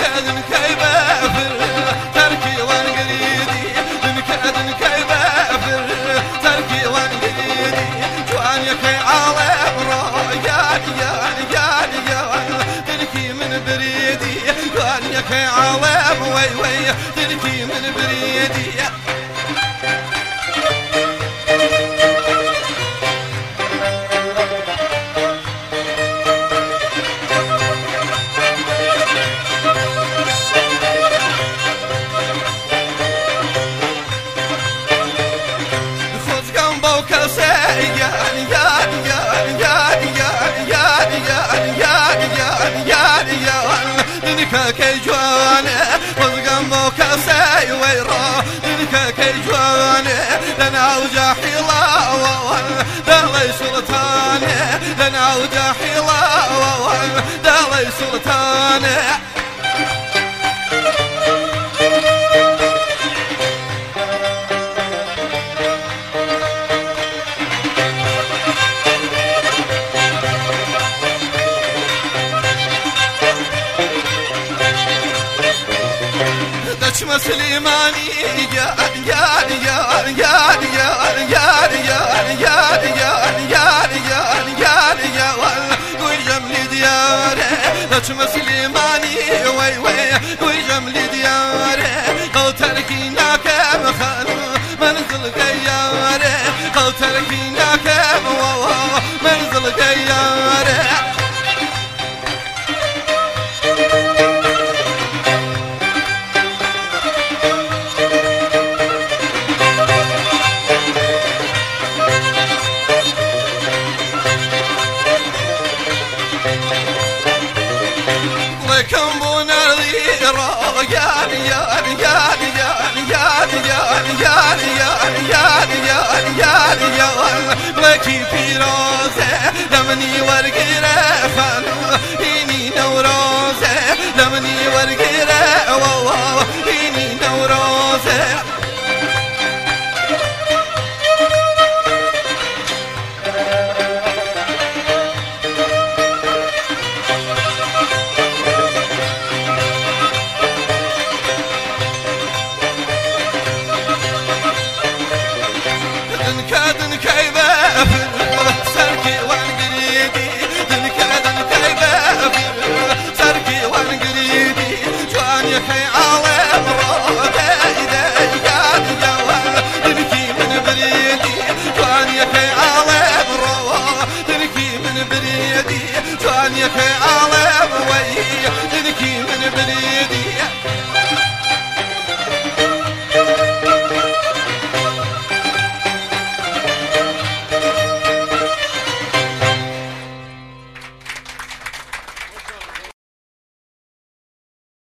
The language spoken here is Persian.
دن كيبافر تركي وانقريدي دن كيبافر تركي وانقريدي جوان يكي عالم رو تركي من بريدي جوان يكي عالم وي تركي من بريدي كي جوانه وزقم بوكاسي ويرا كي جوانه لنا وجاحي الله دالي سلطانه لنا وجاحي الله دالي سلطانه دشم سليماني ويجمل دياره دشم سليماني وي ويجمل دياره قل تركينا كم خان منزل غياره قل تركينا كم منزل غياره كم بونالي بلكي فيروزة لمني ورقيرة خانو هيني نوروزة لمني ورقيرة هيني نوروزة